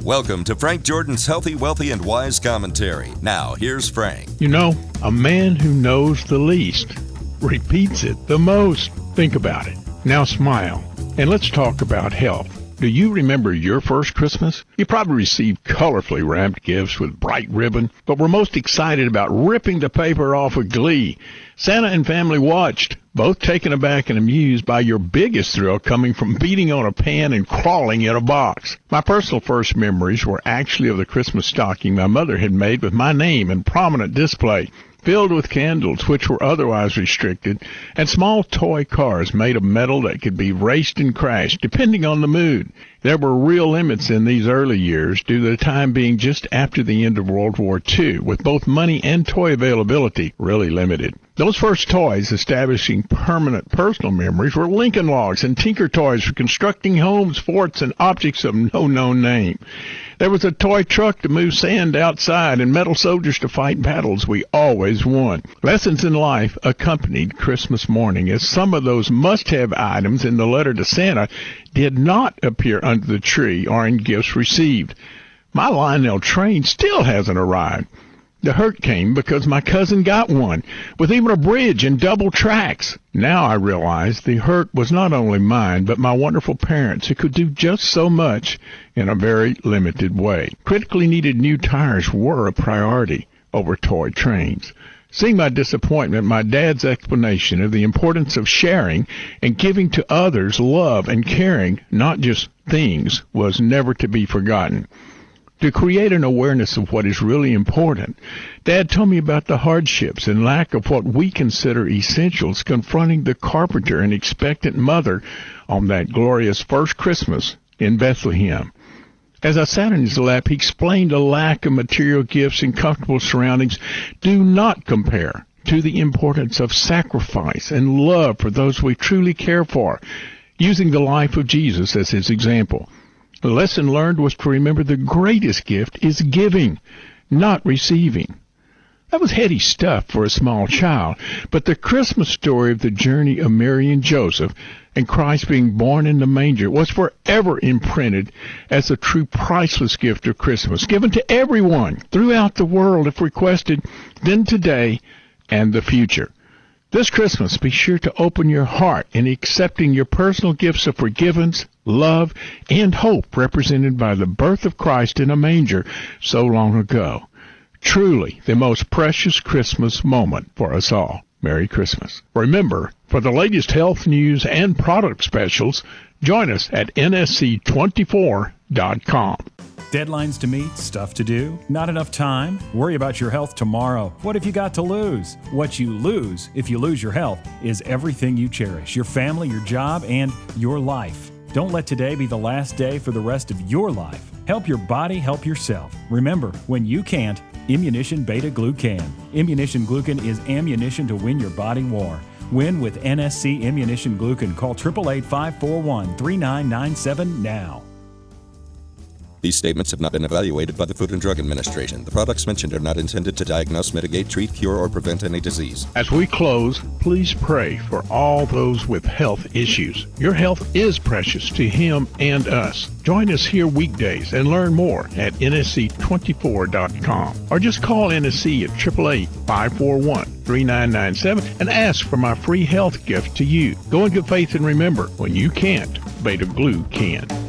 Welcome to Frank Jordan's Healthy, Wealthy, and Wise Commentary. Now, here's Frank. You know, a man who knows the least repeats it the most. Think about it. Now smile, and let's talk about health. Do you remember your first Christmas? You probably received colorfully wrapped gifts with bright ribbon, but were most excited about ripping the paper off with glee. Santa and family watched, both taken aback and amused by your biggest thrill coming from beating on a pan and crawling in a box. My personal first memories were actually of the Christmas stocking my mother had made with my name in prominent display, filled with candles which were otherwise restricted, and small toy cars made of metal that could be raced and crashed, depending on the mood. There were real limits in these early years, due to the time being just after the end of World War II, with both money and toy availability really limited. Those first toys establishing permanent personal memories were Lincoln Logs and Tinker Toys for constructing homes, forts, and objects of no known name. There was a toy truck to move sand outside and metal soldiers to fight battles we always won. Lessons in life accompanied Christmas morning, as some of those must-have items in the letter to Santa did not appear under the tree or in gifts received. My Lionel train still hasn't arrived. The hurt came because my cousin got one, with even a bridge and double tracks. Now I realize the hurt was not only mine, but my wonderful parents, who could do just so much in a very limited way. Critically needed new tires were a priority over toy trains. Seeing my disappointment, my dad's explanation of the importance of sharing and giving to others love and caring, not just things, was never to be forgotten. To create an awareness of what is really important, Dad told me about the hardships and lack of what we consider essentials confronting the carpenter and expectant mother on that glorious first Christmas in Bethlehem. As I sat in his lap, he explained a lack of material gifts and comfortable surroundings do not compare to the importance of sacrifice and love for those we truly care for, using the life of Jesus as his example. The lesson learned was to remember the greatest gift is giving, not receiving. That was heady stuff for a small child, but the Christmas story of the journey of Mary and Joseph and Christ being born in the manger was forever imprinted as a true priceless gift of Christmas, given to everyone throughout the world if requested, then today and the future. This Christmas, be sure to open your heart in accepting your personal gifts of forgiveness, love, and hope represented by the birth of Christ in a manger so long ago. Truly the most precious Christmas moment for us all. Merry Christmas. Remember, for the latest health news and product specials, join us at nsc24.com. Deadlines to meet, stuff to do, not enough time? Worry about your health tomorrow. What have you got to lose? What you lose if you lose your health is everything you cherish, your family, your job, and your life. Don't let today be the last day for the rest of your life. Help your body help yourself. Remember, when you can't, Immunition Beta-Glu can. Immunition Glucan is ammunition to win your body war. Win with NSC Immunition Glucan. Call 888-541-3997 now. These statements have not been evaluated by the Food and Drug Administration. The products mentioned are not intended to diagnose, mitigate, treat, cure, or prevent any disease. As we close, please pray for all those with health issues. Your health is precious to him and us. Join us here weekdays and learn more at nsc24.com. Or just call NSC at 888-541-3997 and ask for my free health gift to you. Go in good faith and remember, when you can't, Beta-Glu can.